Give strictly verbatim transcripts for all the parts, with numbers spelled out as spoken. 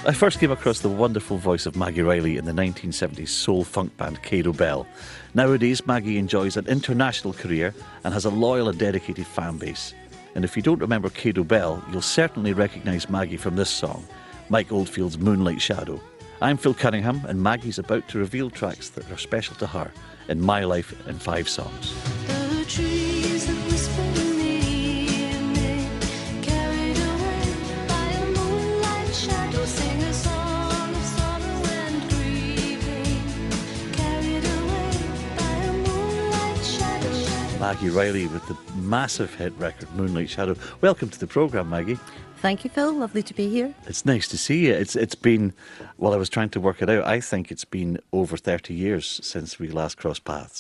I first came across the wonderful voice of Maggie Riley in the nineteen seventies soul funk band Cado Bell. Nowadays, Maggie enjoys an international career and has a loyal and dedicated fan base. And if you don't remember Cado Bell, you'll certainly recognise Maggie from this song, Mike Oldfield's Moonlight Shadow. I'm Phil Cunningham, and Maggie's about to reveal tracks that are special to her in My Life in Five Songs. The trees that whisper near me, carried away by a moonlight shadow, sing a song of sorrow and grieving, carried away by a moonlight shadow. Maggie Riley with the massive hit record Moonlight Shadow. Welcome to the programme, Maggie. Thank you, Phil. Lovely to be here. It's nice to see you. It's It's been, well, I was trying to work it out. I think it's been over thirty years since we last crossed paths.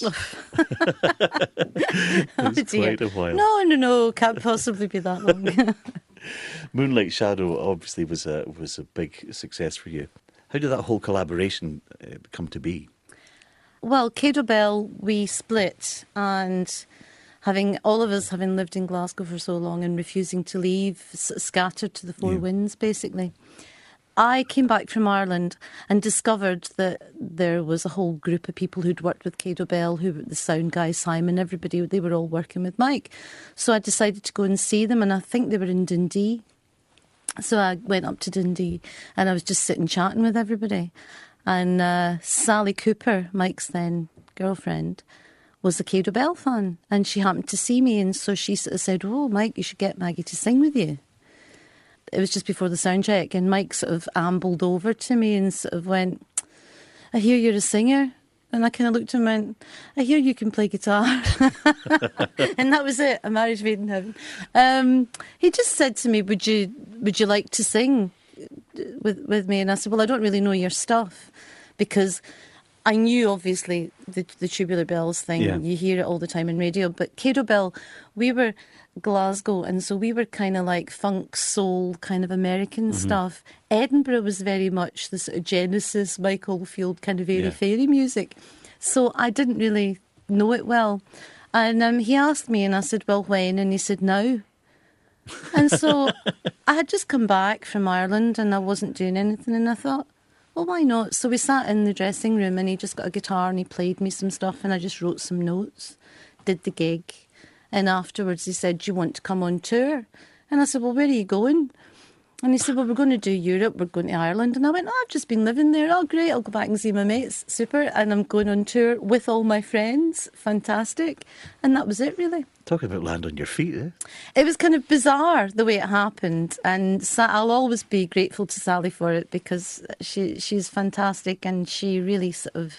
It's Oh, dear. quite a while. No, no, no. Can't possibly be that long. Moonlight Shadow obviously was a was a big success for you. How did that whole collaboration uh, come to be? Well, Cado Bell, we split, and having all of us having lived in Glasgow for so long and refusing to leave, s- scattered to the four Yeah. winds, basically. I came back from Ireland and discovered that there was a whole group of people who'd worked with Cado Bell, who the sound guy, Simon, everybody, they were all working with Mike. So I decided to go and see them, and I think they were in Dundee. So I went up to Dundee and I was just sitting chatting with everybody. And uh, Sally Cooper, Mike's then girlfriend, was a Cado Bell fan, and she happened to see me, and so she sort of said, "Oh, Mike, you should get Maggie to sing with you." It was just before the sound check, and Mike sort of ambled over to me and sort of went, "I hear you're a singer." And I kind of looked at him and went, "I hear you can play guitar." And that was it, a marriage made in heaven. Um, he just said to me, would you would you like to sing with with me? And I said, well, I don't really know your stuff, because I knew, obviously, the, the Tubular Bells thing. Yeah. You hear it all the time in radio. But Cado Bell, we were Glasgow, and so we were kind of like funk, soul, kind of American stuff. Edinburgh was very much the sort of Genesis, Mike Oldfield, kind of Yeah. airy-fairy music. So I didn't really know it well. And um, he asked me, and I said, well, when? And he said, now. And so I had just come back from Ireland, and I wasn't doing anything, and I thought, well, why not? So we sat in the dressing room, and he just got a guitar and he played me some stuff, and I just wrote some notes, did the gig. And afterwards he said, do you want to come on tour? And I said, well, where are you going? And he said, well, we're going to do Europe, we're going to Ireland. And I went, oh, I've just been living there. Oh, great, I'll go back and see my mates. Super. And I'm going on tour with all my friends. Fantastic. And that was it, really. Talk about land on your feet, eh? It was kind of bizarre the way it happened, and Sa- I'll always be grateful to Sally for it, because she she's fantastic, and she really sort of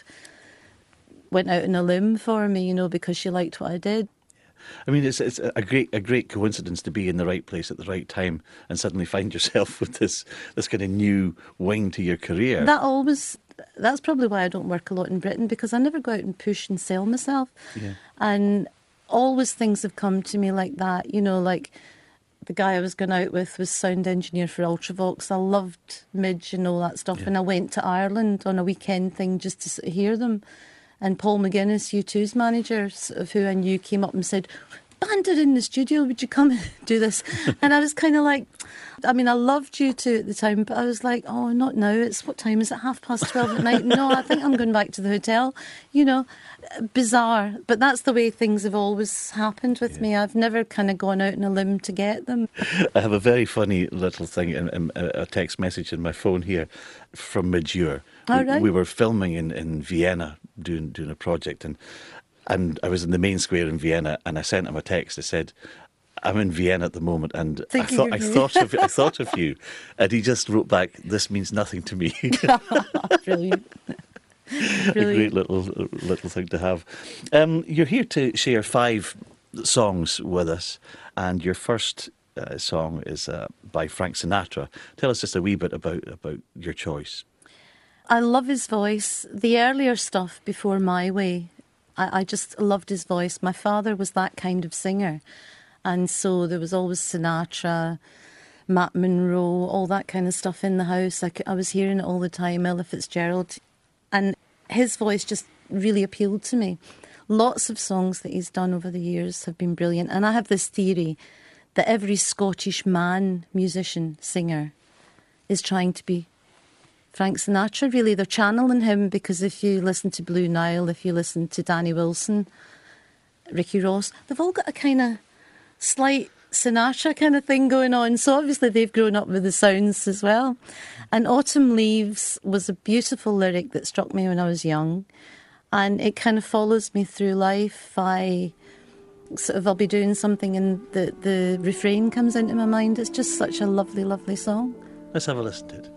went out on a limb for me, you know, because she liked what I did. I mean, it's it's a great a great coincidence to be in the right place at the right time and suddenly find yourself with this this kind of new wing to your career. That always, that's probably why I don't work a lot in Britain, because I never go out and push and sell myself. Yeah. And always things have come to me like that, you know, like the guy I was going out with was sound engineer for Ultravox. I loved Midge and all that stuff, Yeah. and I went to Ireland on a weekend thing just to sort of hear them. And Paul McGuinness, U two's manager, sort of who I knew, came up and said, band are in the studio, would you come and do this? And I was kind of like, I mean, I loved U two at the time, but I was like, oh, not now. It's, what time is it? Half past twelve at night? No, I think I'm going back to the hotel. You know, bizarre. But that's the way things have always happened with Yeah. me. I've never kind of gone out on a limb to get them. I have a very funny little thing, in, in, a text message in my phone here from mid-year. Oh, we, right. we were filming in, in Vienna, doing doing a project, and and I was in the main square in Vienna, and I sent him a text. I said, I'm in Vienna at the moment, and I Thinking thought of I me. thought of I thought of you, and he just wrote back, "This means nothing to me." Brilliant. A great Brilliant. little little thing to have. Um, you're here to share five songs with us, and your first uh, song is uh, by Frank Sinatra. Tell us just a wee bit about about your choice. I love his voice. The earlier stuff before My Way, I, I just loved his voice. My father was that kind of singer. And so there was always Sinatra, Matt Monro, all that kind of stuff in the house. I, c- I was hearing it all the time, Ella Fitzgerald. And his voice just really appealed to me. Lots of songs that he's done over the years have been brilliant. And I have this theory that every Scottish man, musician, singer is trying to be Frank Sinatra, really. They're channeling him, because if you listen to Blue Nile, if you listen to Danny Wilson, Ricky Ross, they've all got a kind of slight Sinatra kind of thing going on. So obviously they've grown up with the sounds as well. And Autumn Leaves was a beautiful lyric that struck me when I was young. And it kind of follows me through life. I sort of, I'll be doing something and the, the refrain comes into my mind. It's just such a lovely, lovely song. Let's have a listen to it.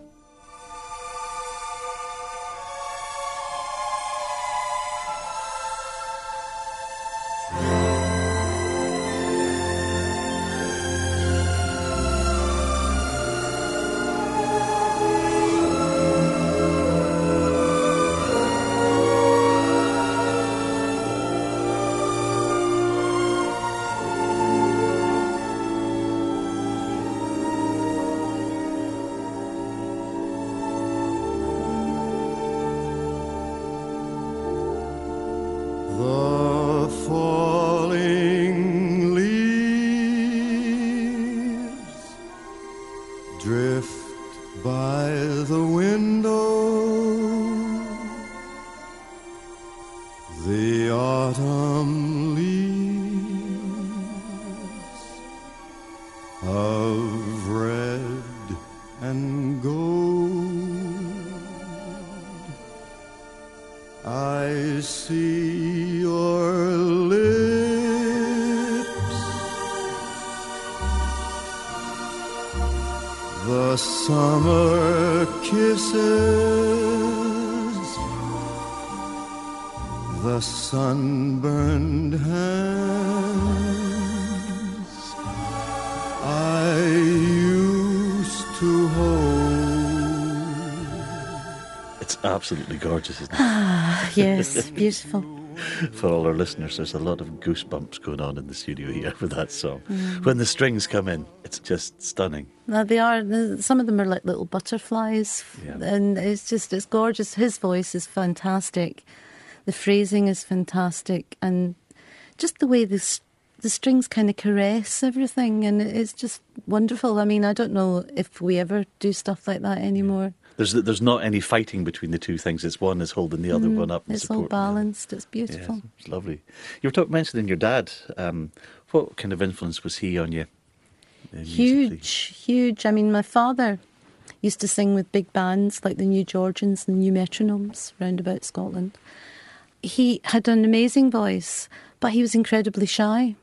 The falling leaves drift by the window. The autumn leaves of red and gold. I see your lips, the summer kisses, the sunburned hands I used to hold. It's absolutely gorgeous, isn't it? Yes, beautiful. For all our listeners, there's a lot of goosebumps going on in the studio here with that song. When the strings come in, it's just stunning. Now they are, some of them are like little butterflies, Yeah. and it's just, it's gorgeous. His voice is fantastic. The phrasing is fantastic, and just the way the, s- the strings kind of caress everything, and it's just wonderful. I mean, I don't know if we ever do stuff like that anymore. There's there's not any fighting between the two things. It's one is holding the other one up and It's all supporting the other. balanced. It's Yeah, beautiful. it's lovely. You were talk, mentioning your dad. Um, what kind of influence was he on you? uh, musically? Huge, huge. I mean, my father used to sing with big bands like the New Georgians and New Metronomes round about Scotland. He had an amazing voice, but he was incredibly shy.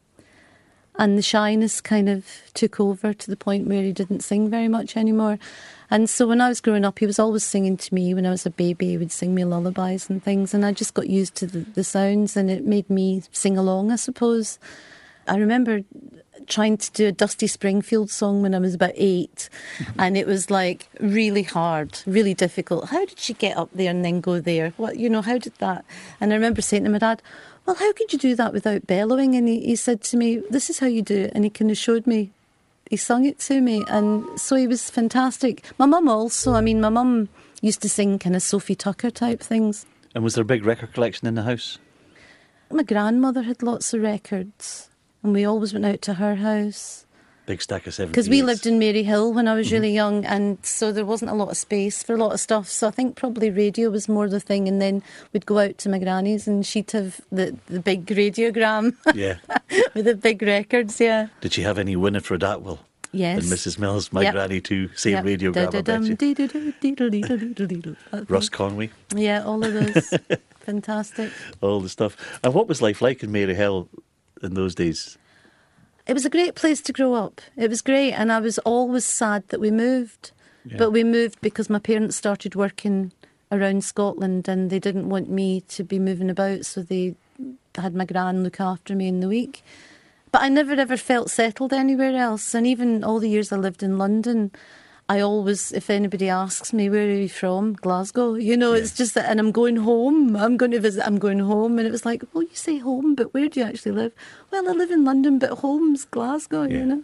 And the shyness kind of took over to the point where he didn't sing very much anymore. And so when I was growing up, he was always singing to me. When I was a baby, he would sing me lullabies and things. And I just got used to the, the sounds, and it made me sing along, I suppose. I remember trying to do a Dusty Springfield song when I was about eight, and it was like really hard, really difficult. How did she get up there and then go there? What, you know, how did that? And I remember saying to my dad, well, how could you do that without bellowing? And he, he said to me, this is how you do it. And he kind of showed me, he sung it to me. And so he was fantastic. My mum also, I mean, my mum used to sing kind of Sophie Tucker type things. And was there a big record collection in the house? My grandmother had lots of records, and we always went out to her house. Big stack of seventy. Because we lived in Maryhill when I was really young, and so there wasn't a lot of space for a lot of stuff. So I think probably radio was more the thing, and then we'd go out to my granny's and she'd have the, the big radiogram Yeah. with the big records, yeah. Did she have any Winifred Atwell? Yes. And Missus Mills, my Yep. granny too. Same Yep. radio grab, I bet Da-da-dum, you. dee-doo-doo, dee-doo-dee-doo-dee-doo-doo. That Russ thing. Conway, Yeah, all of those. Fantastic. all the stuff. And what was life like in Maryhill in those days? It was a great place to grow up. It was great, and I was always sad that we moved. Yeah. But we moved because my parents started working around Scotland, and they didn't want me to be moving about, so they had my gran look after me in the week. But I never ever felt settled anywhere else, and even all the years I lived in London, I always, if anybody asks me, where are you from? Glasgow. You know, it's just that, and I'm going home. I'm going to visit, I'm going home. And it was like, well, you say home, but where do you actually live? Well, I live in London, but home's Glasgow, Yeah. you know.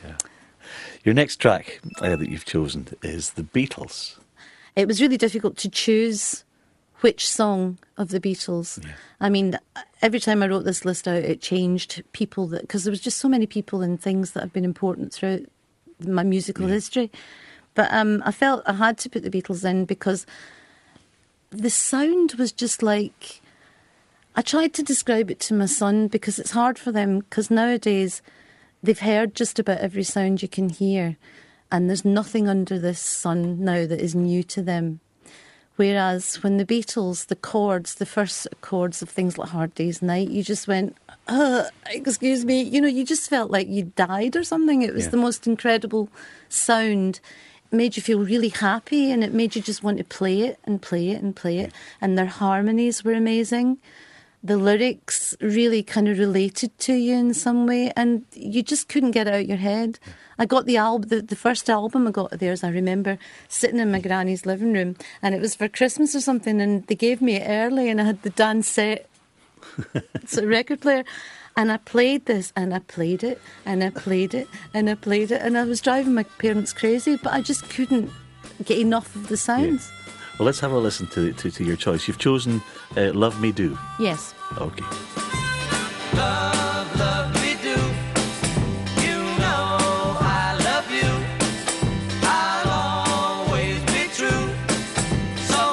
Your next track uh, that you've chosen is The Beatles. It was really difficult to choose which song of the Beatles. I mean, every time I wrote this list out, it changed people that, because there was just so many people and things that have been important throughout my musical history. But um, I felt I had to put the Beatles in because the sound was just like... I tried to describe it to my son because it's hard for them, because nowadays they've heard just about every sound you can hear, and there's nothing under this sun now that is new to them. Whereas when the Beatles, the chords, the first chords of things like Hard Day's Night, you just went, uh, excuse me, you know, you just felt like you died or something. It was Yeah. the most incredible sound. It made you feel really happy, and it made you just want to play it and play it and play it. And their harmonies were amazing. The lyrics really kind of related to you in some way, and you just couldn't get it out your head. I got the album, the, the first album I got of theirs, I remember sitting in my granny's living room, and it was for Christmas or something, and they gave me it early, and I had the dance set, it's a record player, and I played this, and I played it, and I played it, and I played it, and I was driving my parents crazy, but I just couldn't get enough of the sounds. Well, let's have a listen to to, to your choice. You've chosen uh, Love Me Do. Yes. Okay. Love, love me do. You know I love you. I'll always be true. So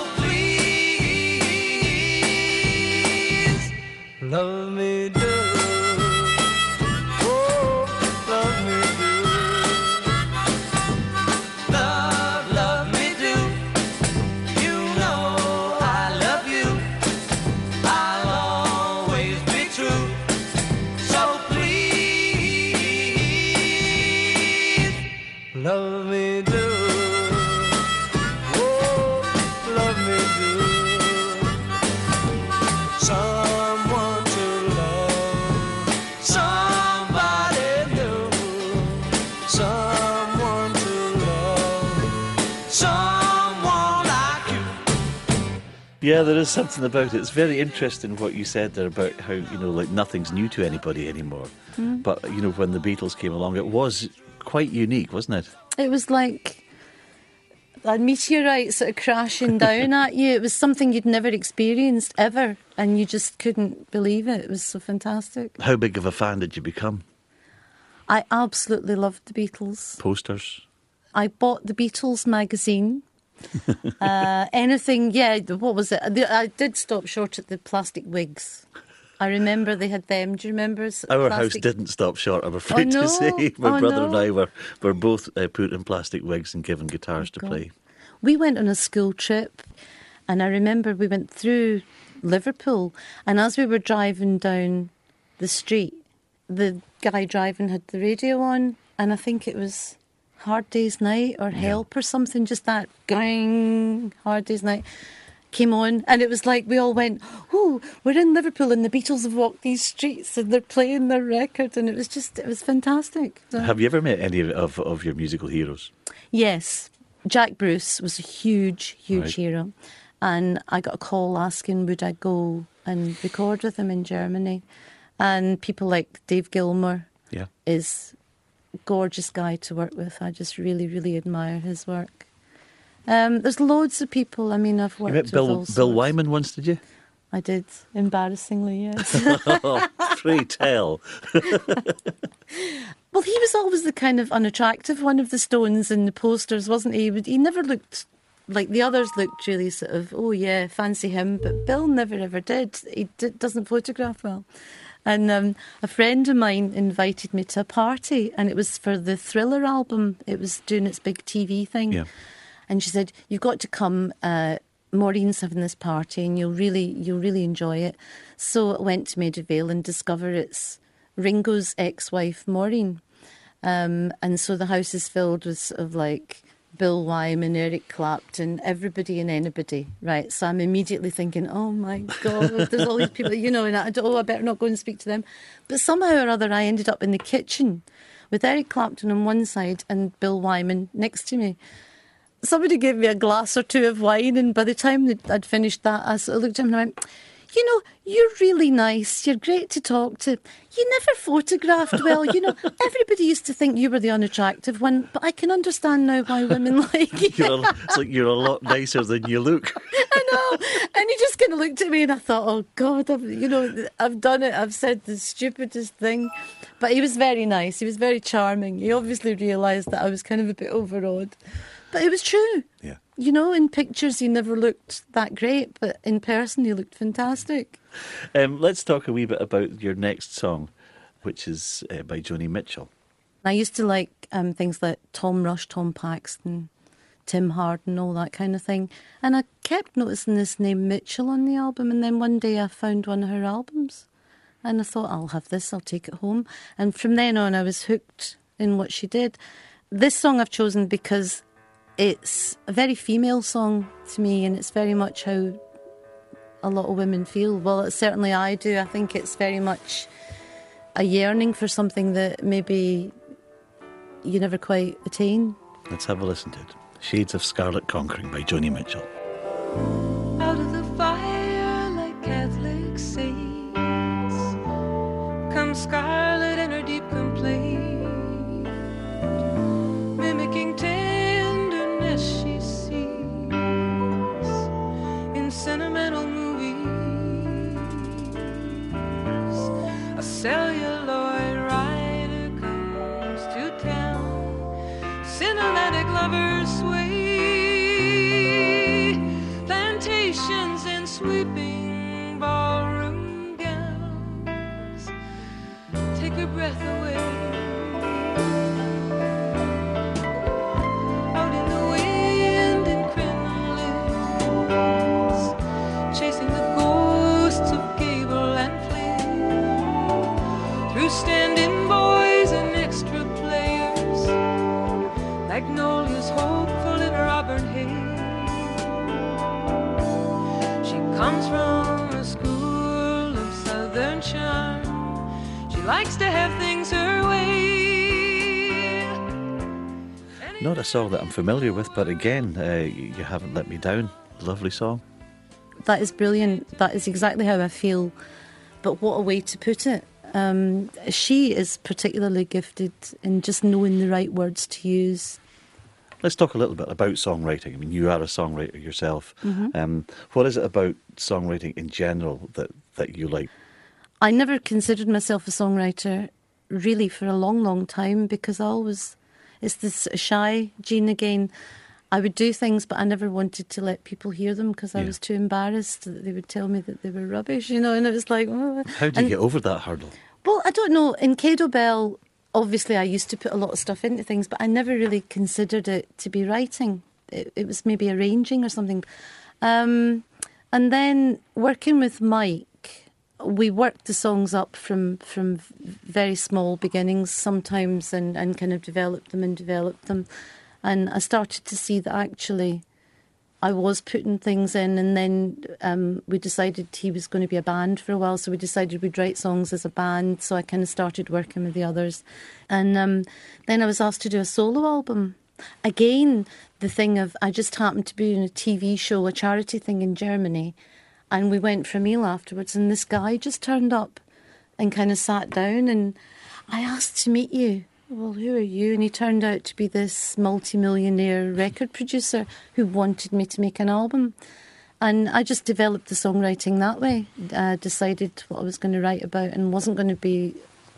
please, love me do. Oh, love me do. Love, love me do. You know I love you. I'll always be true. So please, love me do. Oh, love me do. Someone to love, somebody new. Someone to love, someone like you. Yeah, there is something about it. It's very interesting what you said there about how, you know, like nothing's new to anybody anymore. But, you know, when the Beatles came along, it was quite unique, wasn't it? It was like a meteorite sort of crashing down at you. It was something you'd never experienced ever, and you just couldn't believe it. It was so fantastic. How big of a fan did you become? I absolutely loved the Beatles. Posters? I bought the Beatles magazine. uh, anything, yeah, what was it? The- I did stop short at the plastic wigs. I remember they had them. Do you remember? s- Our house plastic- didn't stop short, I'm afraid Oh, to no. say. My Oh, brother no. and I were, were both uh, put in plastic wigs and given guitars to God. play. We went on a school trip, and I remember we went through Liverpool, and as we were driving down the street, the guy driving had the radio on, and I think it was Hard Day's Night or Help or something, just that going Hard Day's Night came on, and it was like we all went, oh, we're in Liverpool and the Beatles have walked these streets and they're playing their record, and it was just, it was fantastic. So- Have you ever met any of, of your musical heroes? Yes, Jack Bruce was a huge, huge Right. hero. And I got a call asking would I go and record with him in Germany. And people like Dave Gilmour Yeah. is a gorgeous guy to work with. I just really, really admire his work. Um, there's loads of people. I mean, I've You worked met with Bill, all Bill sorts. Wyman once, did you? I did, embarrassingly, yes. Oh, pray tell. Well, he was always the kind of unattractive one of the Stones in the posters, wasn't he? But he never looked like the others looked really sort of, oh yeah, fancy him. But Bill never ever did. He d- doesn't photograph well. And um, a friend of mine invited me to a party, and it was for the Thriller album. It was doing its big T V thing. Yeah. And she said, you've got to come. Uh, Maureen's having this party, and you'll really, you'll really enjoy it. So I went to Maida Vale and discovered it's Ringo's ex-wife, Maureen. Um, and so the house is filled with sort of like Bill Wyman, Eric Clapton, everybody and anybody, right? So I'm immediately thinking, oh my God, there's all these people, you know, and I, oh, I better not go and speak to them. But somehow or other, I ended up in the kitchen with Eric Clapton on one side and Bill Wyman next to me. Somebody gave me a glass or two of wine, and by the time that I'd finished that, I sort of looked at him and I went, you know, you're really nice. You're great to talk to. You never photographed well. You know, everybody used to think you were the unattractive one, but I can understand now why women like you. You're a, it's like you're a lot nicer than you look. I know. And he just kind of looked at me and I thought, oh, God, I've, you know, I've done it. I've said the stupidest thing. But he was very nice. He was very charming. He obviously realised that I was kind of a bit overawed. But But it was true. Yeah. You know, in pictures he never looked that great, but in person he looked fantastic. Um, let's talk a wee bit about your next song, which is uh, by Joni Mitchell. I used to like um, things like Tom Rush, Tom Paxton, Tim Harden, all that kind of thing. And I kept noticing this name Mitchell on the album, and then one day I found one of her albums. And I thought, I'll have this, I'll take it home. And from then on, I was hooked in what she did. This song I've chosen because it's a very female song to me, and it's very much how a lot of women feel. Well, it's certainly I do. I think it's very much a yearning for something that maybe you never quite attain. Let's have a listen to it. Shades of Scarlet Conquering by Joni Mitchell. Out of the fire like Catholic saints comes scarlet in her deep complaint, mimicking tenderness she sees in sentimental movies. A celluloid rider comes to town, cinematic lovers sway, plantations and sweeping ballroom gowns take her breath away. Out in the wind in crinolines, chasing the ghosts of Gable and Flynn, through stand-in boys and extra players, magnolias hopeful in her auburn hair. She comes from a school of southern charm. She likes to have things her way. Not a song that I'm familiar with, but again, uh, you you haven't let me down. Lovely song. That is brilliant. That is exactly how I feel. But what a way to put it. Um, she is particularly gifted in just knowing the right words to use. Let's talk a little bit about songwriting. I mean, you are a songwriter yourself. Um, what is it about songwriting in general that, that you like? I never considered myself a songwriter really for a long, long time because I always, it's this shy gene again. I would do things, but I never wanted to let people hear them because I Yeah. was too embarrassed that they would tell me that they were rubbish, you know, and it was like... Oh. How do you And- get over that hurdle? Well, I don't know. In Cado Bell, obviously I used to put a lot of stuff into things, but I never really considered it to be writing. It, it was maybe arranging or something. Um, and then working with Mike, we worked the songs up from, from very small beginnings sometimes and, and kind of developed them and developed them. And I started to see that actually I was putting things in, and then um, we decided he was going to be a band for a while, so we decided we'd write songs as a band, so I kind of started working with the others. And um, then I was asked to do a solo album. Again, the thing of, I just happened to be in a T V show, a charity thing in Germany, and we went for a meal afterwards, and this guy just turned up and kind of sat down, and I asked to meet you. Well, who are you? And he turned out to be this multi-millionaire record producer who wanted me to make an album. And I just developed the songwriting that way. Uh, decided what I was going to write about and wasn't going to be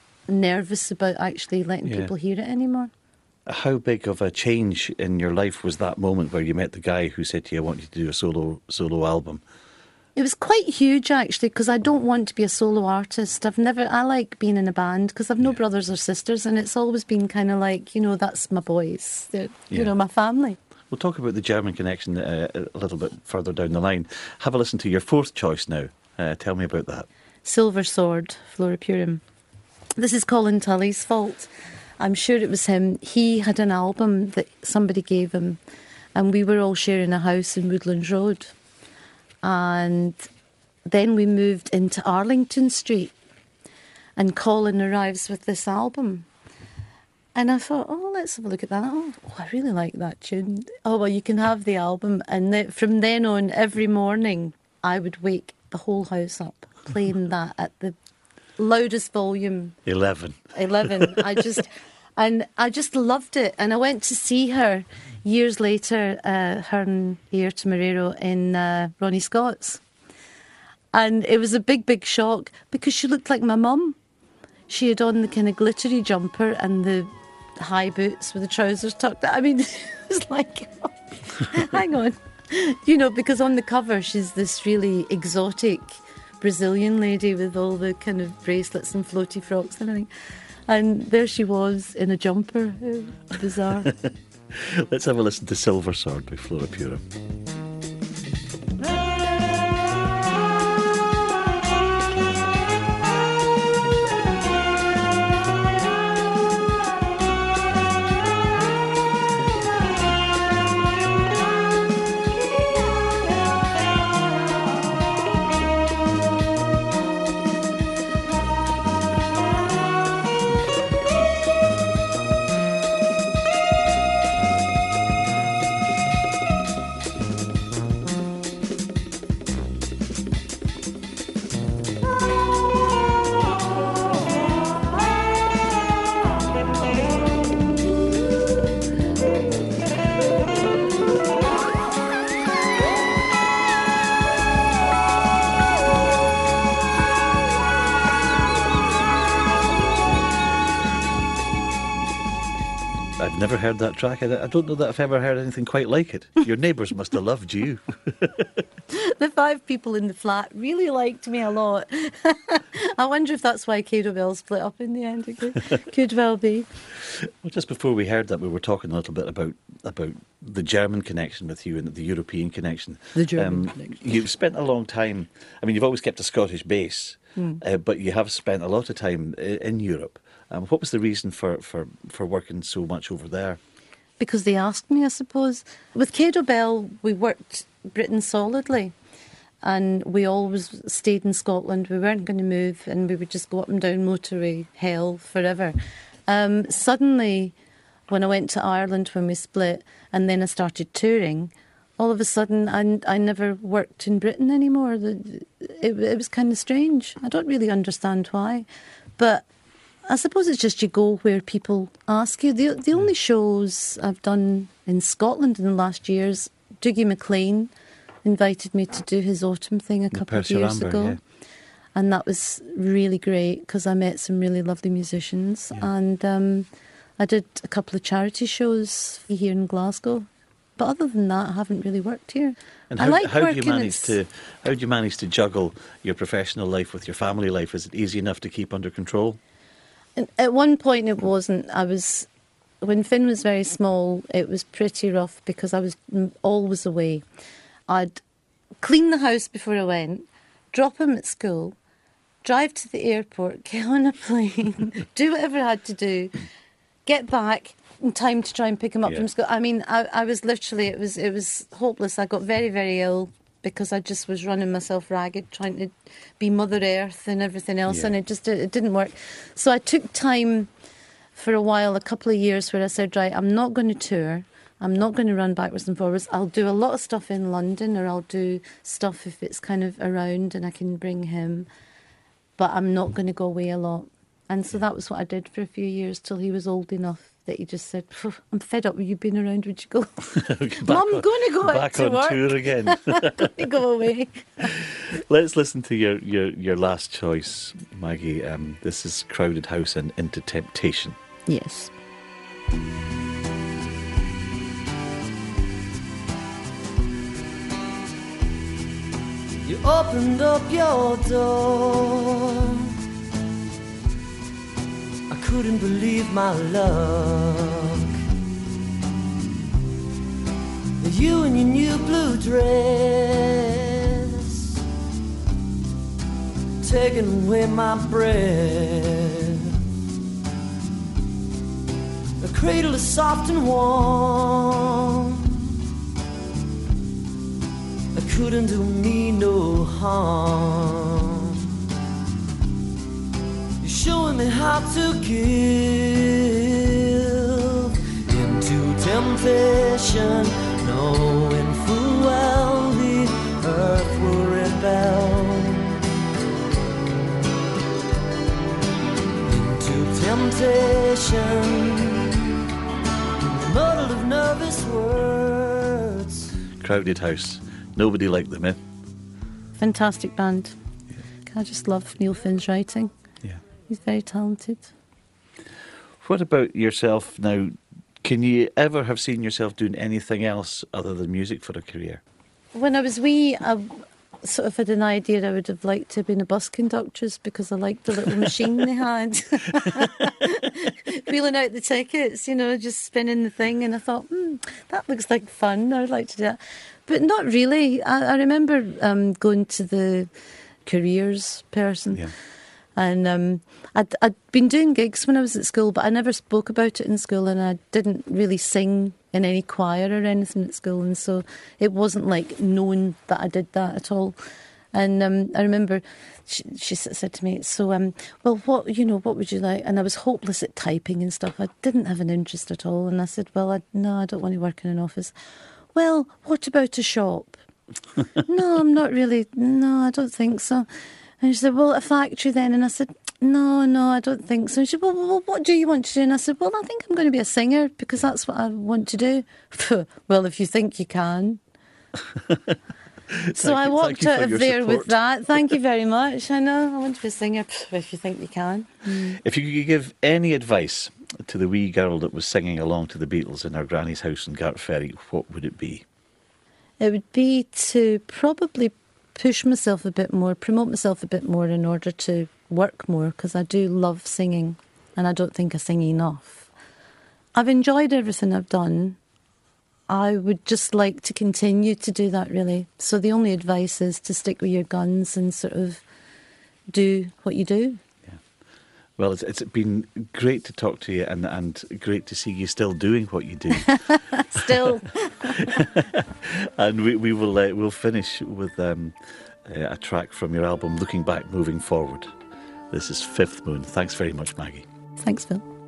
nervous about actually letting Yeah. people hear it anymore. How big of a change in your life was that moment where you met the guy who said to you, I want you to do a solo solo album? It was quite huge, actually, because I don't want to be a solo artist. I've never, I like being in a band because I've no brothers or sisters, and it's always been kind of like, you know, that's my boys, They're, Yeah. you know, my family. We'll talk about the German connection uh, a little bit further down the line. Have a listen to your fourth choice now. Uh, tell me about that. Silver Sword, Flora Purim. This is Colin Tully's fault. I'm sure it was him. He had an album that somebody gave him, and we were all sharing a house in Woodlands Road. And then we moved into Arlington Street, and Colin arrives with this album. And I thought, oh, let's have a look at that. Oh, oh, I really like that tune. Oh, well, you can have the album. And then, from then on, every morning, I would wake the whole house up playing that at the loudest volume, Eleven. eleven. I just, and I just loved it. And I went to see her years later, uh, her and Airto Marrero in uh, Ronnie Scott's. And it was a big, big shock because she looked like my mum. She had on the kind of glittery jumper and the high boots with the trousers tucked up. I mean, it was like, hang on. You know, because on the cover she's this really exotic Brazilian lady with all the kind of bracelets and floaty frocks and everything. And there she was in a jumper. It was bizarre. Let's have a listen to Silver Sword by Flora Pura. I've never heard that track. I I don't know that I've ever heard anything quite like it. Your neighbours must have loved you. The five people in the flat really liked me a lot. I wonder if that's why Cado Bell split up in the end. It could, could well be. Well, just before we heard that, we were talking a little bit about about the German connection with you and the European connection. The German connection. You've spent a long time, I mean, you've always kept a Scottish base, Mm. uh, but you have spent a lot of time i- in Europe. Um, what was the reason for, for, for working so much over there? Because they asked me, I suppose. With Cado Bell, we worked Britain solidly. And we always stayed in Scotland. We weren't going to move, and we would just go up and down motorway hell forever. Um, suddenly, when I went to Ireland when we split, and then I started touring, all of a sudden I, I never worked in Britain anymore. The- It, it was kind of strange. I don't really understand why. But I suppose it's just you go where people ask you. The, the only shows I've done in Scotland in the last years, Dougie MacLean invited me to do his autumn thing a The couple of Percy years Ramber, ago. yeah. And that was really great because I met some really lovely musicians. Yeah. And um, I did a couple of charity shows here in Glasgow. But other than that, I haven't really worked here. And I how, like how do you working, manage it's- to how do you manage to juggle your professional life with your family life? Is it easy enough to keep under control? And at one point it wasn't. I was, when Finn was very small, it was pretty rough because I was mm, always away. I'd clean the house before I went, drop him at school, drive to the airport, get on a plane, do whatever I had to do, get back in time to try and pick him up Yeah. from school. I mean, I, I was literally, it was it was hopeless. I got very, very ill because I just was running myself ragged, trying to be Mother Earth and everything else, Yeah. and it just it didn't work. So I took time for a while, a couple of years, where I said, right, I'm not going to tour. I'm not going to run backwards and forwards. I'll do a lot of stuff in London, or I'll do stuff if it's kind of around and I can bring him. But I'm not going to go away a lot. And so that was what I did for a few years till he was old enough that he just said, "Phew, I'm fed up with you being around, would you go? Back Mum, I'm on- going to go out back to on work. tour again. I'm going to go away." Let's listen to your, your, your last choice, Maggie. Um, this is Crowded House and Into Temptation. Yes. You opened up your door. I couldn't believe my luck. You in your new blue dress, taking away my breath. The cradle is soft and warm. I couldn't do me no harm. You're showing me how to give into temptation, knowing full well the earth will rebel. Into temptation, muddle of nervous words. Crowded House. Nobody liked them, eh? Fantastic band. I just love Neil Finn's writing. Yeah. He's very talented. what about yourself now? Can you ever have seen yourself doing anything else other than music for a career? When I was wee, I sort of had an idea I would have liked to have been a bus conductress because I liked the little machine they had. Wheeling out the tickets, you know, just spinning the thing. And I thought, hmm, that looks like fun. I would like to do that. But not really. I, I remember um, going to the careers person. Yeah. And um, I'd, I'd been doing gigs when I was at school, but I never spoke about it in school, and I didn't really sing in any choir or anything at school, and so it wasn't like known that I did that at all. And um, I remember she, she s- said to me, "So, um, well, what you know, what would you like?" And I was hopeless at typing and stuff. I didn't have an interest at all, and I said, "Well, I, no, I don't want to work in an office." "Well, what about a shop?" "No, I'm not really. No, I don't think so." And she said, "Well, a factory then." And I said, "No, no, I don't think so." And she said, well, well, what do you want to do? And I said, "Well, I think I'm going to be a singer because that's what I want to do." "Well, if you think you can." So Thank I you- walked thank you out for of your there support. with that. "Thank you very much. I know, I want to be a singer. If you think you can." If you could give any advice to the wee girl that was singing along to the Beatles in her granny's house in Gartferry, what would it be? It would be to probably push myself a bit more, promote myself a bit more in order to work more, because I do love singing and I don't think I sing enough. I've enjoyed everything I've done. I would just like to continue to do that, really. So the only advice is to stick with your guns and sort of do what you do. Well, it's, it's been great to talk to you, and, and great to see you still doing what you do. Still. And we, we will uh, we'll finish with um, uh, a track from your album, Looking Back, Moving Forward. This is Fifth Moon. Thanks very much, Maggie. Thanks, Phil.